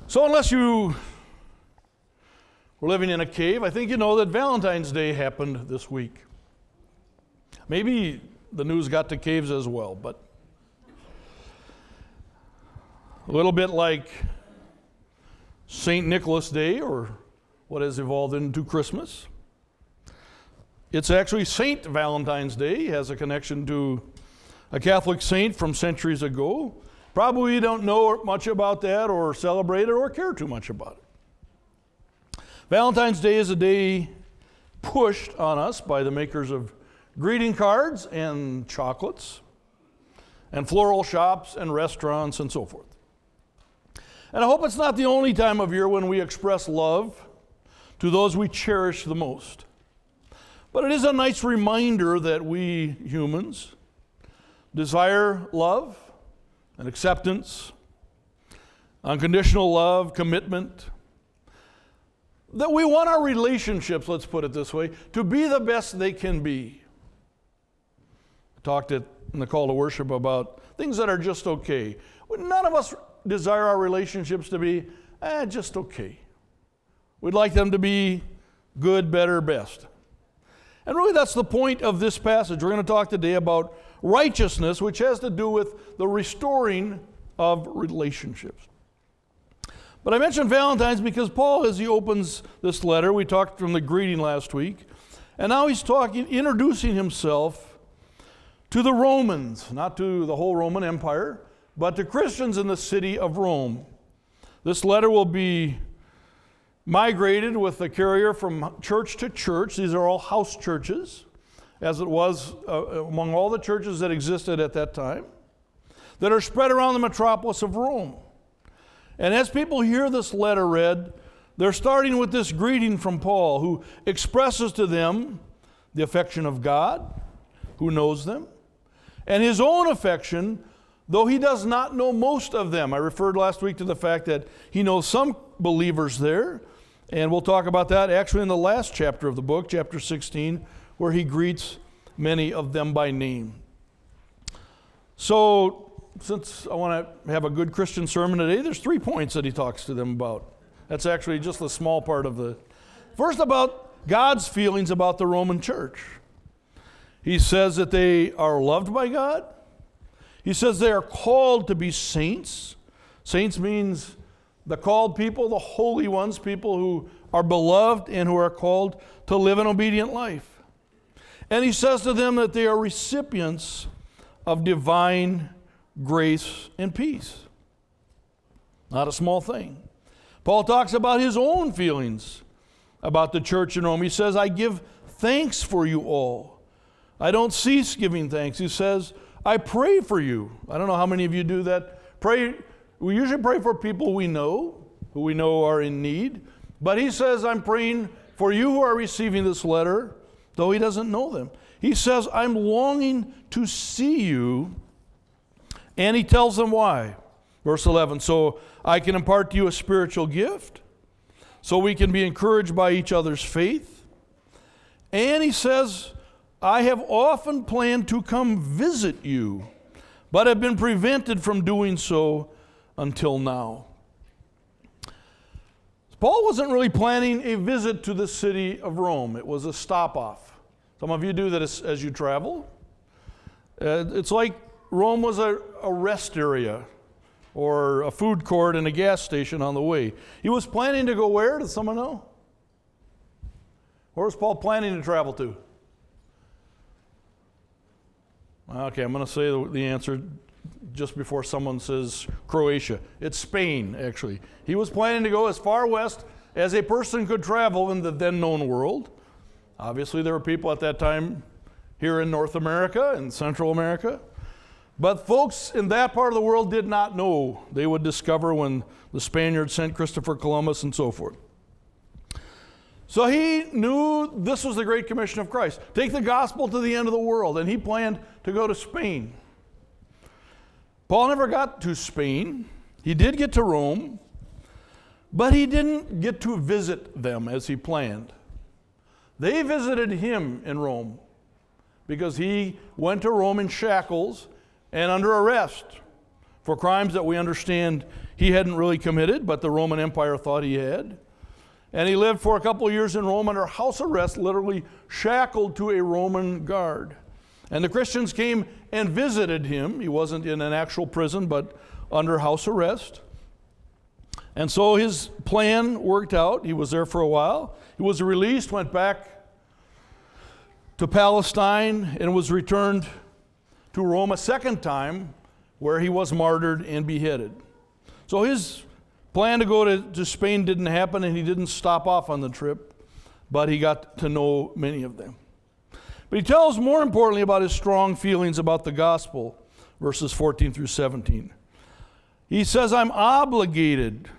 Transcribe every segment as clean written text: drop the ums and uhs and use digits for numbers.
So unless you were living in a cave, I think you know that Valentine's Day happened this week. Maybe the news got to caves as well, but a little bit like St. Nicholas Day, or what has evolved into Christmas. It's actually St. Valentine's Day. It has a connection to a Catholic saint from centuries ago. Probably you don't know much about that or celebrate it or care too much about it. Valentine's Day is a day pushed on us by the makers of greeting cards and chocolates and floral shops and restaurants and so forth. And I hope it's not the only time of year when we express love to those we cherish the most. But it is a nice reminder that we humans desire love and acceptance, unconditional love, commitment, that we want our relationships, let's put it this way, to be the best they can be. I talked in the call to worship about things that are just okay. None of us desire our relationships to be just okay. We'd like them to be good, better, best. And really that's the point of this passage. We're going to talk today about righteousness, which has to do with the restoring of relationships. But I mentioned Valentine's because Paul, as he opens this letter, we talked from the greeting last week, and now he's introducing himself to the Romans, not to the whole Roman Empire, but to Christians in the city of Rome. This letter will be migrated with the carrier from church to church. These are all house churches, as it was among all the churches that existed at that time, that are spread around the metropolis of Rome. And as people hear this letter read, they're starting with this greeting from Paul, who expresses to them the affection of God, who knows them, and his own affection, though he does not know most of them. I referred last week to the fact that he knows some believers there, and we'll talk about that actually in the last chapter of the book, chapter 16, where he greets many of them by name. So, since I want to have a good Christian sermon today, there's 3 points that he talks to them about. That's actually just a small part of the... First, about God's feelings about the Roman church. He says that they are loved by God. He says they are called to be saints. Saints means the called people, the holy ones, people who are beloved and who are called to live an obedient life. And he says to them that they are recipients of divine grace and peace. Not a small thing. Paul talks about his own feelings about the church in Rome. He says, I give thanks for you all. I don't cease giving thanks. He says, I pray for you. I don't know how many of you do that. Pray. We usually pray for people we know, who we know are in need. But he says, I'm praying for you who are receiving this letter, though he doesn't know them. He says, I'm longing to see you. And he tells them why. Verse 11, so I can impart to you a spiritual gift, so we can be encouraged by each other's faith. And he says, I have often planned to come visit you, but have been prevented from doing so until now. Paul wasn't really planning a visit to the city of Rome. It was a stop-off. Some of you do that as you travel. It's like Rome was a rest area or a food court and a gas station on the way. He was planning to go where? Does someone know? Where was Paul planning to travel to? Okay, I'm going to say the answer just before someone says Croatia. It's Spain, actually. He was planning to go as far west as a person could travel in the then known world. Obviously, there were people at that time here in North America and Central America. But folks in that part of the world did not know. They would discover when the Spaniards sent Christopher Columbus and so forth. So he knew this was the Great Commission of Christ. Take the gospel to the end of the world. And he planned to go to Spain. Paul never got to Spain. He did get to Rome. But he didn't get to visit them as he planned. They visited him in Rome because he went to Rome in shackles and under arrest for crimes that we understand He hadn't really committed, but the Roman Empire thought he had. And he lived for a couple of years in Rome under house arrest, literally shackled to a Roman guard. And the Christians came and visited him. He wasn't in an actual prison, but under house arrest. And so his plan worked out. He was there for a while. He was released, went back to Palestine, and was returned to Rome a second time, where he was martyred and beheaded. So his plan to go to Spain didn't happen, and he didn't stop off on the trip, but he got to know many of them. But he tells more importantly about his strong feelings about the gospel, verses 14 through 17. He says, I'm obligated,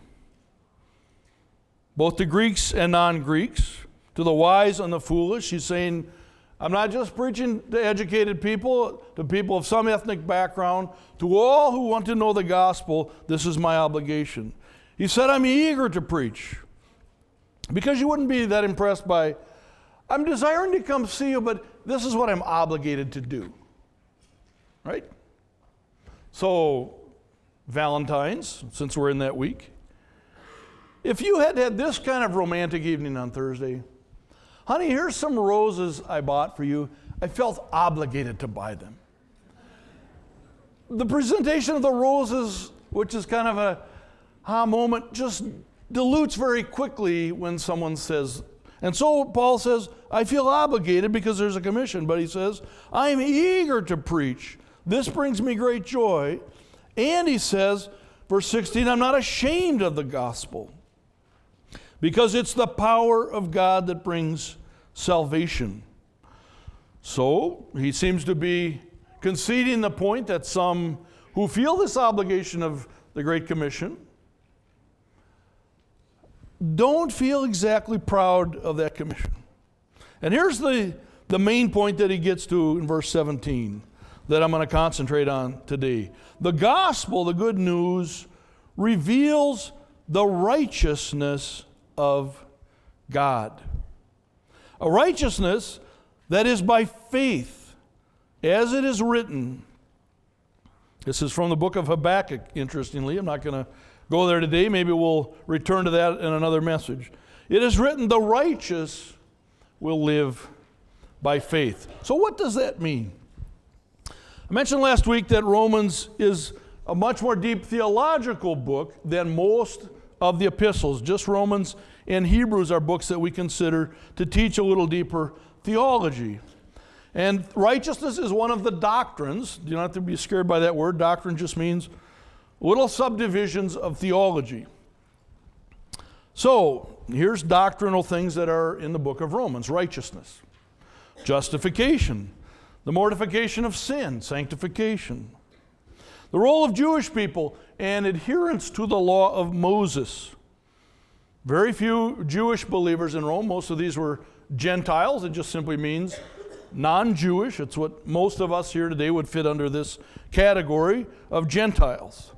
both to Greeks and non-Greeks, to the wise and the foolish. He's saying, I'm not just preaching to educated people, to people of some ethnic background, to all who want to know the gospel. This is my obligation. He said, I'm eager to preach. Because you wouldn't be that impressed by, I'm desiring to come see you, but this is what I'm obligated to do. Right? So, Valentine's, since we're in that week, if you had had this kind of romantic evening on Thursday, honey, here's some roses I bought for you. I felt obligated to buy them. The presentation of the roses, which is kind of a moment, just dilutes very quickly when someone says, and so Paul says, I feel obligated because there's a commission, but he says, I'm eager to preach. This brings me great joy. And he says, verse 16, I'm not ashamed of the gospel, because it's the power of God that brings salvation. So he seems to be conceding the point that some who feel this obligation of the Great Commission don't feel exactly proud of that commission. And here's the main point that he gets to in verse 17 that I'm going to concentrate on today. The gospel, the good news, reveals the righteousness of God. A righteousness that is by faith, as it is written. This is from the book of Habakkuk, interestingly. I'm not going to go there today. Maybe we'll return to that in another message. It is written, the righteous will live by faith. So what does that mean? I mentioned last week that Romans is a much more deep theological book than most of the epistles. Just Romans and Hebrews are books that we consider to teach a little deeper theology. And righteousness is one of the doctrines. You don't have to be scared by that word. Doctrine just means little subdivisions of theology. So, here's doctrinal things that are in the book of Romans. Righteousness, justification, the mortification of sin, sanctification, the role of Jewish people and adherence to the law of Moses. Very few Jewish believers in Rome. Most of these were Gentiles. It just simply means non-Jewish. It's what most of us here today would fit under this category of Gentiles.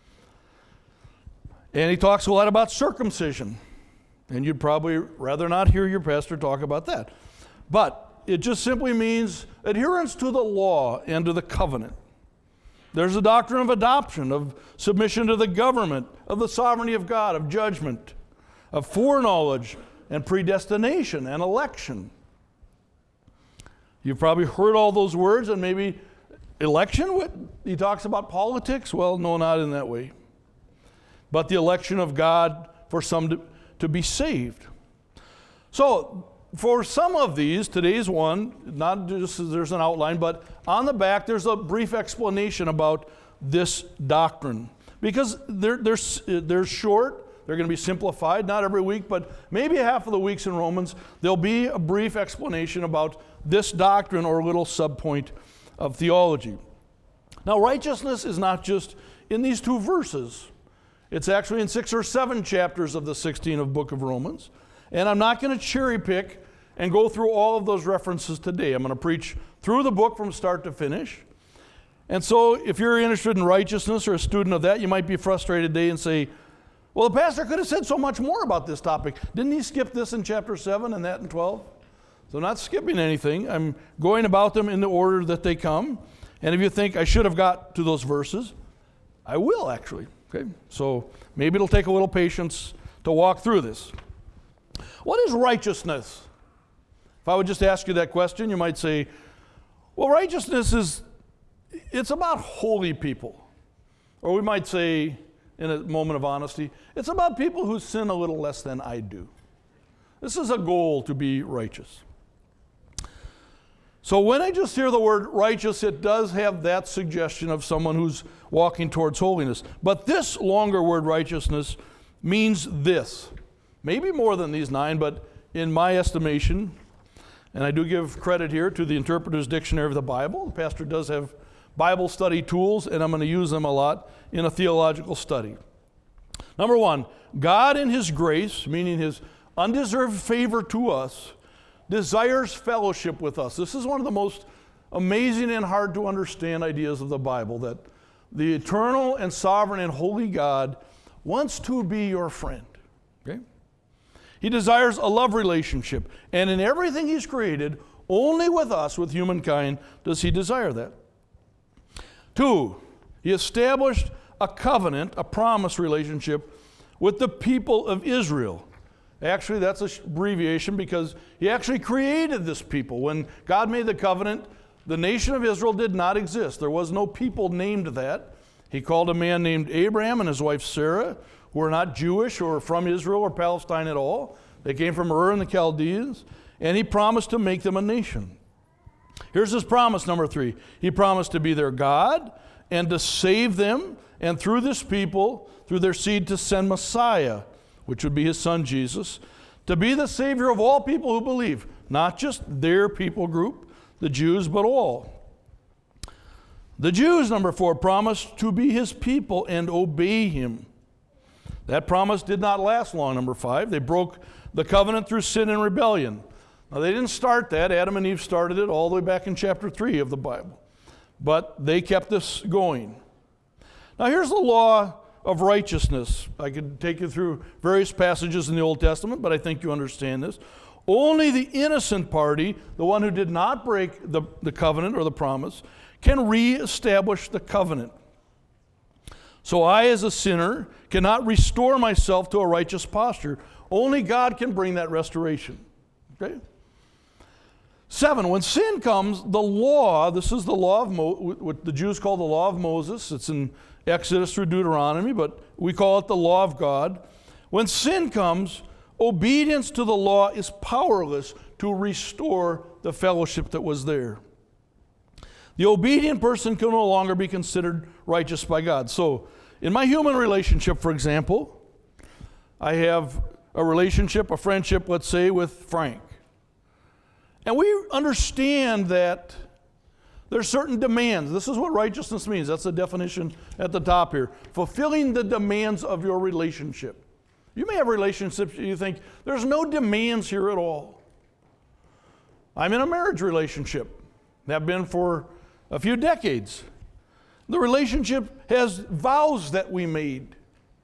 And he talks a lot about circumcision. And you'd probably rather not hear your pastor talk about that. But it just simply means adherence to the law and to the covenant. There's a doctrine of adoption, of submission to the government, of the sovereignty of God, of judgment, of foreknowledge and predestination and election. You've probably heard all those words, and maybe election, he talks about politics. Well, no, not in that way. But the election of God for some to be saved. So, for some of these, today's one, not just as there's an outline, but on the back there's a brief explanation about this doctrine. Because they're short, they're going to be simplified, not every week, but maybe half of the weeks in Romans, there'll be a brief explanation about this doctrine or little subpoint of theology. Now, righteousness is not just in these two verses. It's actually in 6 or 7 chapters of the 16th of book of Romans. And I'm not going to cherry pick and go through all of those references today. I'm going to preach through the book from start to finish. And so if you're interested in righteousness or a student of that, you might be frustrated today and say, well, the pastor could have said so much more about this topic. Didn't he skip this in chapter 7 and that in 12? So I'm not skipping anything. I'm going about them in the order that they come. And if you think I should have got to those verses, I will, actually. Okay? So maybe it'll take a little patience to walk through this. What is righteousness? If I would just ask you that question, you might say, well, righteousness it's about holy people. Or we might say, in a moment of honesty, it's about people who sin a little less than I do. This is a goal, to be righteous. So when I just hear the word righteous, it does have that suggestion of someone who's walking towards holiness. But this longer word, righteousness, means this. Maybe more than these 9, but in my estimation, and I do give credit here to the Interpreter's Dictionary of the Bible. The pastor does have Bible study tools, and I'm going to use them a lot in a theological study. Number 1, God in His grace, meaning His undeserved favor to us, desires fellowship with us. This is one of the most amazing and hard to understand ideas of the Bible, that the eternal and sovereign and holy God wants to be your friend. Okay? He desires a love relationship, and in everything He's created, only with us, with humankind, does He desire that. 2, He established a covenant, a promise relationship with the people of Israel. Actually, that's an abbreviation because He actually created this people. When God made the covenant, the nation of Israel did not exist. There was no people named that. He called a man named Abraham and his wife Sarah, who were not Jewish or from Israel or Palestine at all. They came from Ur and the Chaldeans, and He promised to make them a nation. Here's His promise, number 3. He promised to be their God and to save them, and through this people, through their seed, to send Messiah, which would be His Son Jesus, to be the Savior of all people who believe, not just their people group, the Jews, but all. The Jews, number 4, promised to be His people and obey Him. That promise did not last long, number 5. They broke the covenant through sin and rebellion. Now, they didn't start that. Adam and Eve started it all the way back in chapter 3 of the Bible. But they kept this going. Now, here's the law of righteousness. I could take you through various passages in the Old Testament, but I think you understand this. Only the innocent party, the one who did not break the covenant or the promise, can reestablish the covenant. So I, as a sinner, cannot restore myself to a righteous posture. Only God can bring that restoration. Okay? 7, when sin comes, the law, this is the law of what the Jews call the law of Moses. It's in Exodus through Deuteronomy, but we call it the law of God. When sin comes, obedience to the law is powerless to restore the fellowship that was there. The obedient person can no longer be considered righteous by God. So, in my human relationship, for example, I have a relationship, a friendship, let's say, with Frank. And we understand that there's certain demands. This is what righteousness means. That's the definition at the top here. Fulfilling the demands of your relationship. You may have relationships you think, there's no demands here at all. I'm in a marriage relationship. Have been for a few decades. The relationship has vows that we made.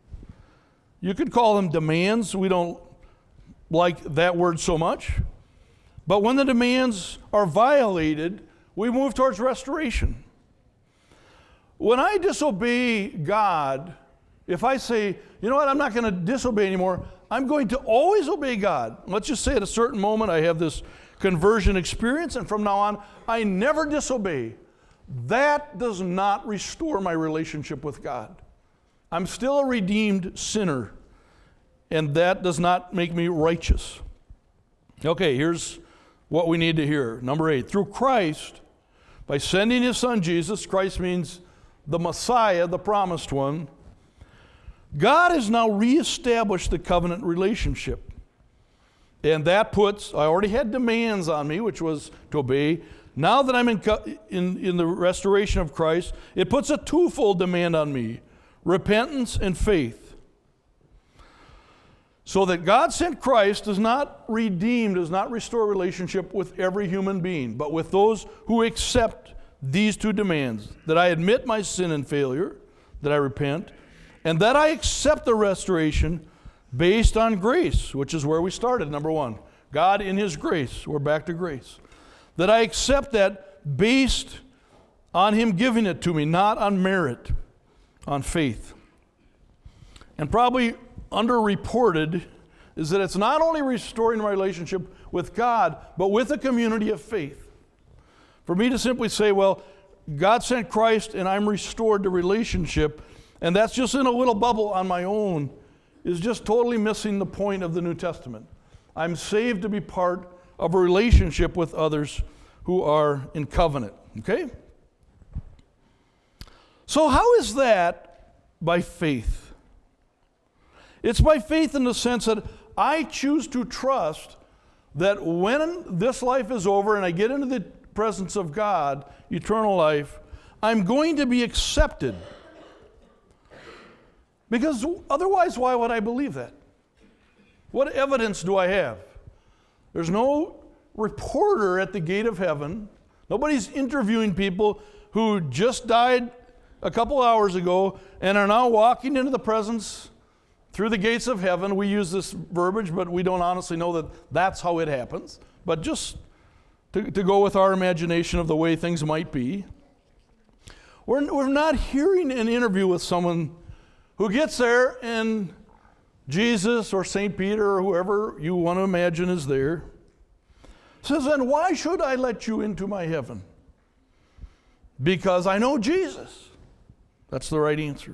You could call them demands. We don't like that word so much. But when the demands are violated, we move towards restoration. When I disobey God, if I say, you know what, I'm not going to disobey anymore, I'm going to always obey God. Let's just say at a certain moment I have this conversion experience, and from now on, I never disobey. That does not restore my relationship with God. I'm still a redeemed sinner, and that does not make me righteous. Okay, here's what we need to hear. Number 8, through Christ, by sending His Son Jesus, Christ means the Messiah, the promised one, God has now reestablished the covenant relationship. And that puts, I already had demands on me, which was to obey. Now that I'm in the restoration of Christ, it puts a twofold demand on me, repentance and faith. So that God sent Christ does not redeem, does not restore relationship with every human being, but with those who accept these two demands, that I admit my sin and failure, that I repent, and that I accept the restoration based on grace, which is where we started, number 1. God in His grace. We're back to grace. That I accept that based on Him giving it to me, not on merit. on faith. And probably underreported is that it's not only restoring my relationship with God, but with a community of faith. For me to simply say, well, God sent Christ and I'm restored to relationship, and that's just in a little bubble on my own, is just totally missing the point of the New Testament. I'm saved to be part of a relationship with others who are in covenant. Okay? So how is that by faith? It's by faith in the sense that I choose to trust that when this life is over and I get into the presence of God, eternal life, I'm going to be accepted. Because otherwise, why would I believe that? What evidence do I have? There's no reporter at the gate of heaven. Nobody's interviewing people who just died a couple hours ago and are now walking into the presence through the gates of heaven. We use this verbiage, but we don't honestly know that that's how it happens. But just to go with our imagination of the way things might be, we're not hearing an interview with someone who gets there and Jesus or St. Peter or whoever you want to imagine is there says, then why should I let you into my heaven? Because I know Jesus. That's the right answer.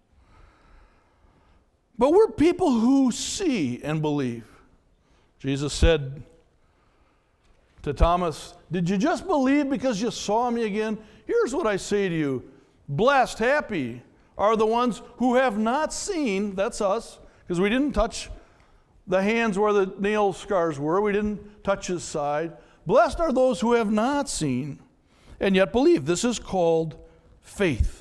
But we're people who see and believe. Jesus said to Thomas, did you just believe because you saw me again? Here's what I say to you. Blessed, happy are the ones who have not seen, that's us, because we didn't touch the hands where the nail scars were. We didn't touch his side. Blessed are those who have not seen and yet believe. This is called faith.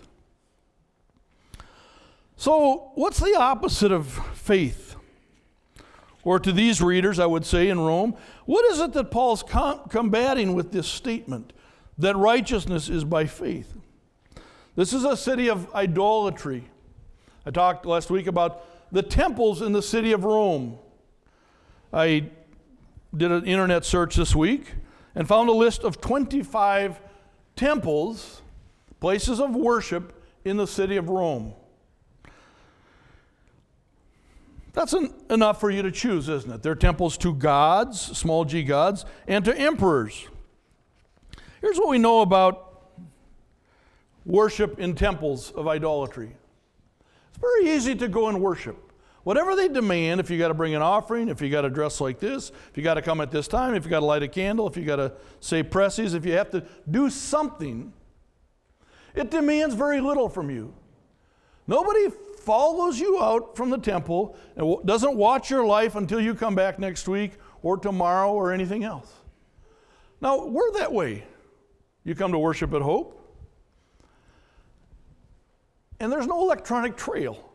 So, what's the opposite of faith? Or to these readers, I would say in Rome, what is it that Paul's combating with this statement that righteousness is by faith? This is a city of idolatry. I talked last week about the temples in the city of Rome. I did an internet search this week and found a list of 25 temples, places of worship in the city of Rome. That's enough for you to choose, isn't it? They're temples to gods, small g gods, and to emperors. Here's what we know about worship in temples of idolatry. It's very easy to go and worship. Whatever they demand, if you got to bring an offering, if you got to dress like this, if you got to come at this time, if you got to light a candle, if you got to say presses, if you have to do something, it demands very little from you. Nobody follows you out from the temple and doesn't watch your life until you come back next week or tomorrow or anything else. Now, we're that way. You come to worship at Hope, and there's no electronic trail.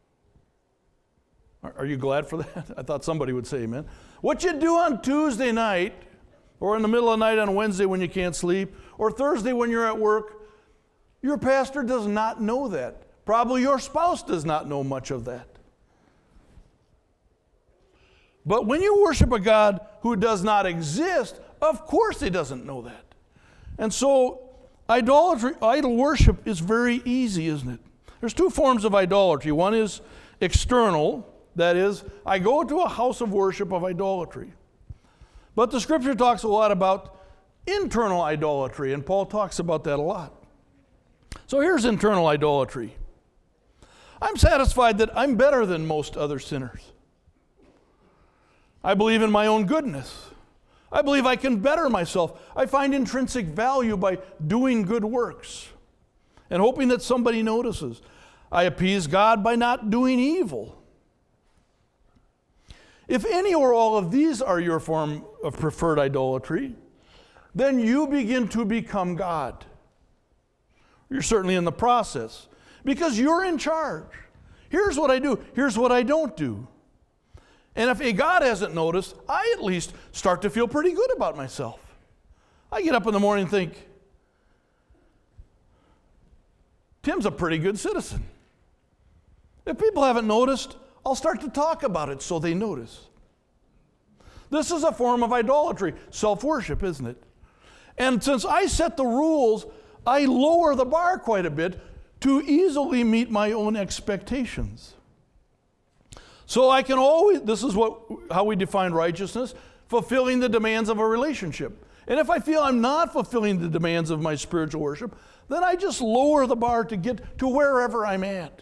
Are you glad for that? I thought somebody would say amen. What you do on Tuesday night, or in the middle of the night on Wednesday when you can't sleep, or Thursday when you're at work, your pastor does not know that. Probably your spouse does not know much of that. But when you worship a God who does not exist, of course he doesn't know that. And so idol worship is very easy, isn't it? There's two forms of idolatry. One is external, that is, I go to a house of worship of idolatry. But the scripture talks a lot about internal idolatry, and Paul talks about that a lot. So here's internal idolatry. I'm satisfied that I'm better than most other sinners. I believe in my own goodness. I believe I can better myself. I find intrinsic value by doing good works and hoping that somebody notices. I appease God by not doing evil. If any or all of these are your form of preferred idolatry, then you begin to become God. You're certainly in the process because you're in charge. Here's what I do. Here's what I don't do. And if a God hasn't noticed, I at least start to feel pretty good about myself. I get up in the morning and think, Tim's a pretty good citizen. If people haven't noticed, I'll start to talk about it so they notice. This is a form of idolatry, self-worship, isn't it? And since I set the rules, I lower the bar quite a bit to easily meet my own expectations. So I can always, this is how we define righteousness, fulfilling the demands of a relationship. And if I feel I'm not fulfilling the demands of my spiritual worship, then I just lower the bar to get to wherever I'm at.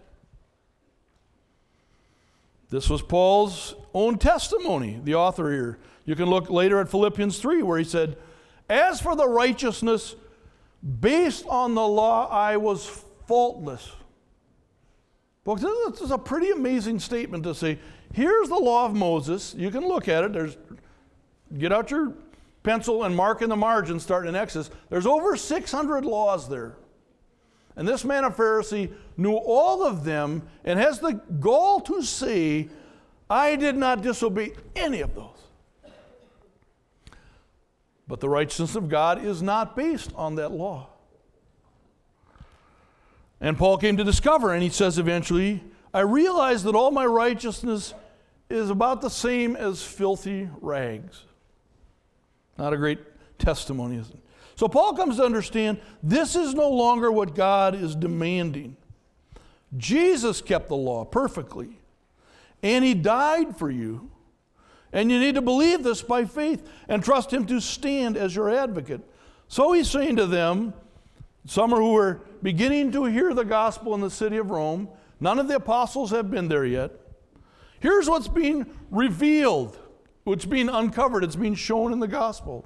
This was Paul's own testimony, the author here. You can look later at Philippians 3 where he said, as for the righteousness based on the law, I was faultless. Folks, this is a pretty amazing statement to say, here's the law of Moses. You can look at it. Get out your pencil and mark in the margin starting in Exodus. There's over 600 laws there. And this man, a Pharisee, knew all of them and has the gall to say, I did not disobey any of those. But the righteousness of God is not based on that law. And Paul came to discover, and he says eventually, I realized that all my righteousness is about the same as filthy rags. Not a great testimony, is it? So Paul comes to understand this is no longer what God is demanding. Jesus kept the law perfectly, and he died for you. And you need to believe this by faith and trust him to stand as your advocate. So he's saying to them, some who are beginning to hear the gospel in the city of Rome, none of the apostles have been there yet. Here's what's being revealed, what's being uncovered, it's being shown in the gospel.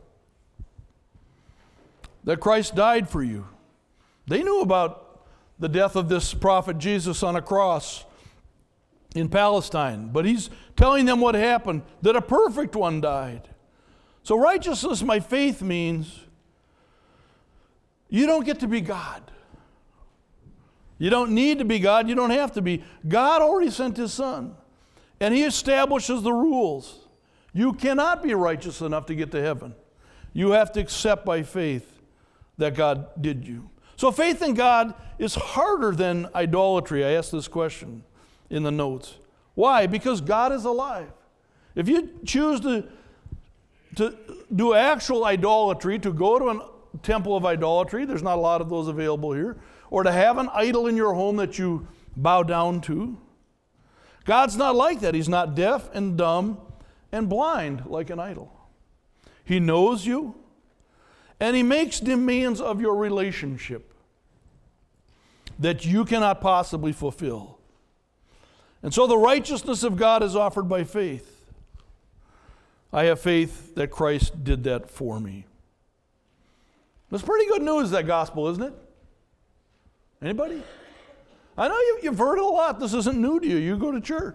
That Christ died for you. They knew about the death of this prophet Jesus on a cross in Palestine, but he's telling them what happened, that a perfect one died. So righteousness by faith means you don't get to be God. You don't need to be God. You don't have to be. God already sent his son, and he establishes the rules. You cannot be righteous enough to get to heaven. You have to accept by faith that God did you. So faith in God is harder than idolatry. I asked this question in the notes. Why? Because God is alive. If you choose to do actual idolatry, to go to a temple of idolatry, there's not a lot of those available here, or to have an idol in your home that you bow down to, God's not like that. He's not deaf and dumb and blind like an idol. He knows you, and he makes demands of your relationship that you cannot possibly fulfill. And so the righteousness of God is offered by faith. I have faith that Christ did that for me. That's pretty good news, that gospel, isn't it? Anybody? I know you've heard it a lot. This isn't new to you. You go to church.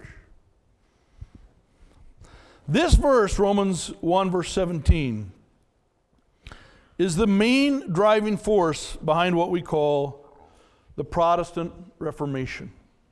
This verse, Romans 1, verse 17, is the main driving force behind what we call the Protestant Reformation.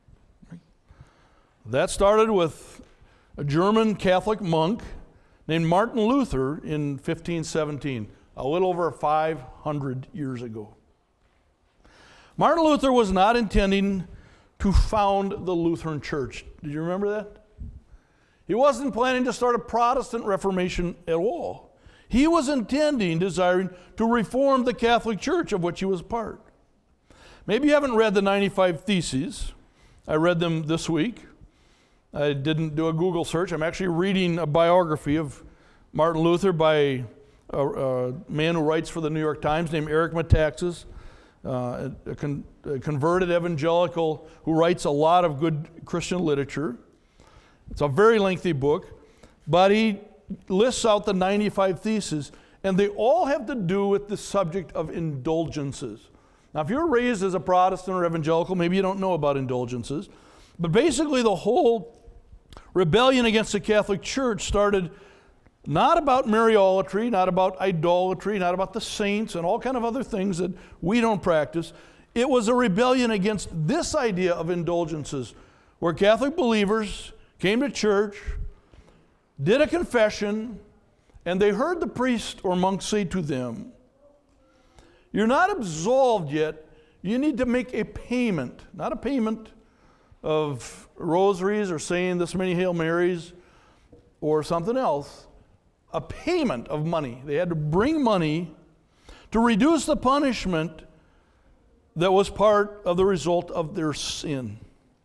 That started with a German Catholic monk named Martin Luther in 1517, a little over 500 years ago. Martin Luther was not intending to found the Lutheran Church. Did you remember that? He wasn't planning to start a Protestant Reformation at all. He was desiring to reform the Catholic Church of which he was part. Maybe you haven't read the 95 Theses. I read them this week. I didn't do a Google search. I'm actually reading a biography of Martin Luther by a man who writes for the New York Times named Eric Metaxas, a converted evangelical who writes a lot of good Christian literature. It's a very lengthy book, but he lists out the 95 Theses, and they all have to do with the subject of indulgences. Now, if you're raised as a Protestant or evangelical, maybe you don't know about indulgences, but basically the whole rebellion against the Catholic Church started not about Mariolatry, not about idolatry, not about the saints and all kind of other things that we don't practice. It was a rebellion against this idea of indulgences, where Catholic believers came to church, did a confession, and they heard the priest or monk say to them, "You're not absolved yet. You need to make a payment," not a payment of rosaries or saying this many Hail Marys or something else, a payment of money. They had to bring money to reduce the punishment that was part of the result of their sin.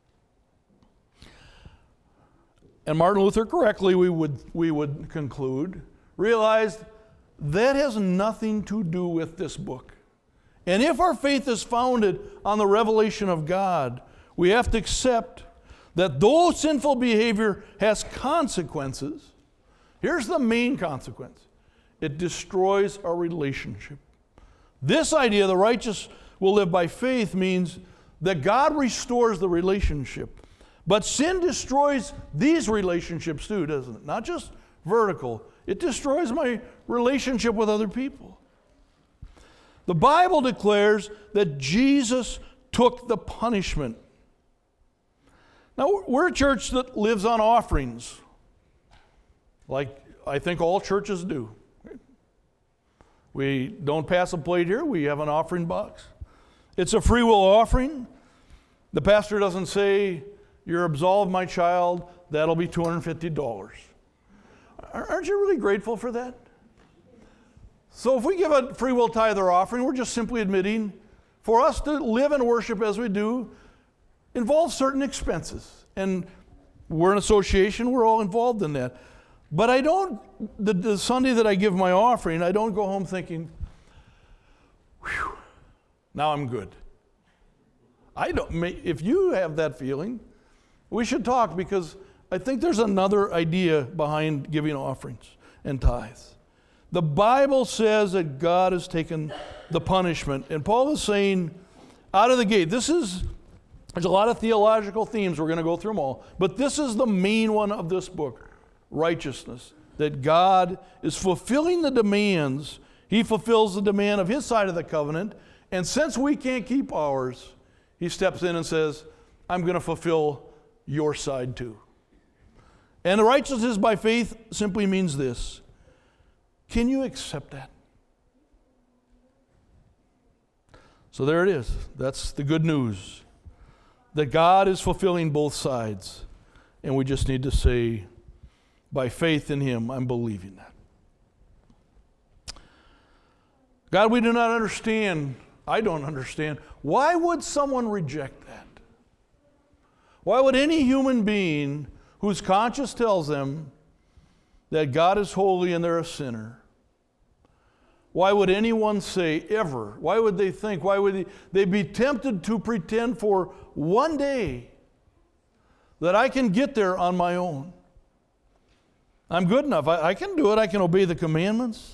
And Martin Luther, correctly, we would conclude, realized that has nothing to do with this book. And if our faith is founded on the revelation of God, we have to accept that though sinful behavior has consequences, here's the main consequence: it destroys our relationship. This idea, the righteous will live by faith, means that God restores the relationship. But sin destroys these relationships too, doesn't it? Not just vertical. It destroys my relationship with other people. The Bible declares that Jesus took the punishment. Now, we're a church that lives on offerings, like I think all churches do. We don't pass a plate here. We have an offering box. It's a free will offering. The pastor doesn't say, "You're absolved, my child, that'll be $250. Aren't you really grateful for that? So if we give a free will tithe or offering, we're just simply admitting for us to live and worship as we do involves certain expenses. And we're an association, we're all involved in that. But I don't, the Sunday that I give my offering, I don't go home thinking, "Whew, now I'm good." I don't. If you have that feeling, we should talk, because I think there's another idea behind giving offerings and tithes. The Bible says that God has taken the punishment. And Paul is saying out of the gate, there's a lot of theological themes, we're going to go through them all, but this is the main one of this book: righteousness. That God is fulfilling the demands. He fulfills the demand of his side of the covenant. And since we can't keep ours, he steps in and says, "I'm going to fulfill your side too." And the righteousness by faith simply means this: can you accept that? So there it is. That's the good news. That God is fulfilling both sides. And we just need to say, by faith in him, I'm believing that. God, we do not understand. I don't understand. Why would someone reject that? Why would any human being whose conscience tells them that God is holy and they're a sinner, why would anyone say ever? Why would they think? Why would they be tempted to pretend for one day that I can get there on my own? I'm good enough. I can do it. I can obey the commandments.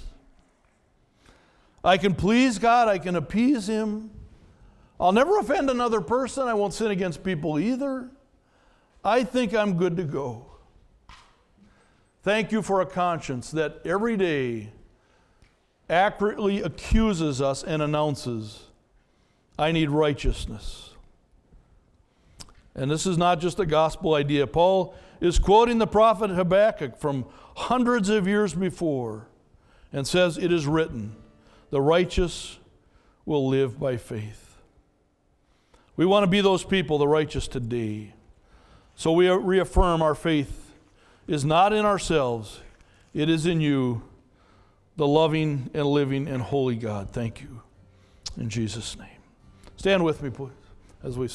I can please God. I can appease him. I'll never offend another person. I won't sin against people either. I think I'm good to go. Thank you for a conscience that every day accurately accuses us and announces, I need righteousness. And this is not just a gospel idea. Paul is quoting the prophet Habakkuk from hundreds of years before and says, it is written, the righteous will live by faith. We want to be those people, the righteous today. So we reaffirm our faith is not in ourselves. It is in you, the loving and living and holy God. Thank you. In Jesus' name. Stand with me, please, as we